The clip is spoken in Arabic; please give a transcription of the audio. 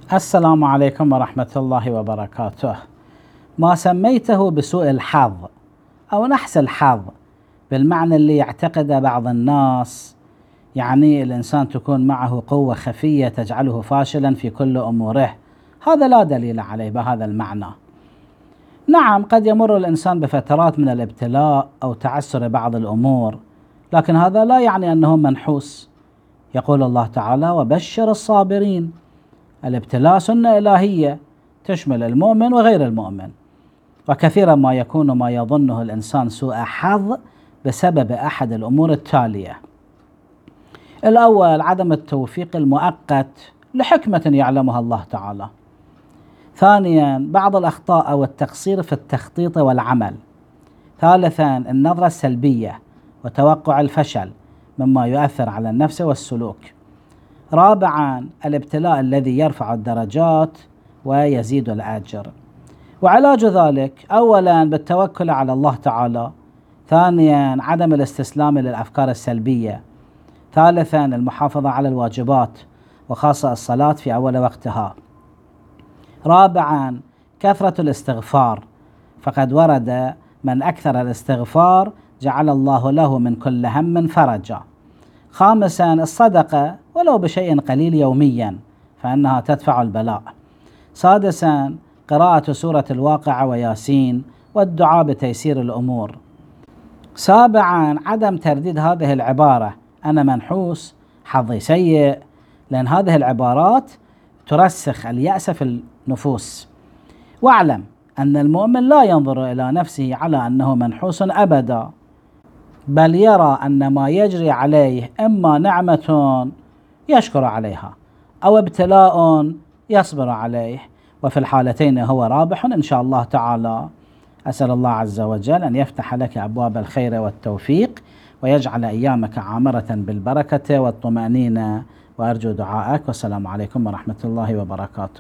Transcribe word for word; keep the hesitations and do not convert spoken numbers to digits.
السلام عليكم ورحمة الله وبركاته. ما سميته بسوء الحظ أو نحس الحظ بالمعنى اللي يعتقده بعض الناس، يعني الإنسان تكون معه قوة خفية تجعله فاشلا في كل أموره، هذا لا دليل عليه بهذا المعنى. نعم، قد يمر الإنسان بفترات من الابتلاء أو تعسر بعض الأمور، لكن هذا لا يعني أنه منحوس. يقول الله تعالى: وبشر الصابرين. الابتلاء سنة إلهية تشمل المؤمن وغير المؤمن، وكثيرا ما يكون ما يظنه الإنسان سوء حظ بسبب أحد الأمور التالية: الأول، عدم التوفيق المؤقت لحكمة يعلمها الله تعالى. ثانيا، بعض الأخطاء أو التقصير في التخطيط والعمل. ثالثا، النظرة السلبية وتوقع الفشل مما يؤثر على النفس والسلوك. رابعا، الابتلاء الذي يرفع الدرجات ويزيد الأجر. وعلاج ذلك: أولا، بالتوكل على الله تعالى. ثانيا، عدم الاستسلام للأفكار السلبية. ثالثا، المحافظة على الواجبات وخاصة الصلاة في أول وقتها. رابعا، كثرة الاستغفار، فقد ورد: من أكثر الاستغفار جعل الله له من كل هم فرجا. خامسا، الصدقة ولو بشيء قليل يوميا فإنها تدفع البلاء. سادسا، قراءة سورة الواقعة وياسين والدعاء بتيسير الأمور. سابعا، عدم ترديد هذه العبارة: أنا منحوس، حظي سيء، لأن هذه العبارات ترسخ اليأس في النفوس. واعلم أن المؤمن لا ينظر إلى نفسه على أنه منحوس أبدا، بل يرى أن ما يجري عليه إما نعمة يشكر عليها أو ابتلاء يصبر عليه، وفي الحالتين هو رابح إن شاء الله تعالى. أسأل الله عز وجل أن يفتح لك أبواب الخير والتوفيق ويجعل أيامك عامرة بالبركة والطمأنينة، وأرجو دعائك. والسلام عليكم ورحمة الله وبركاته.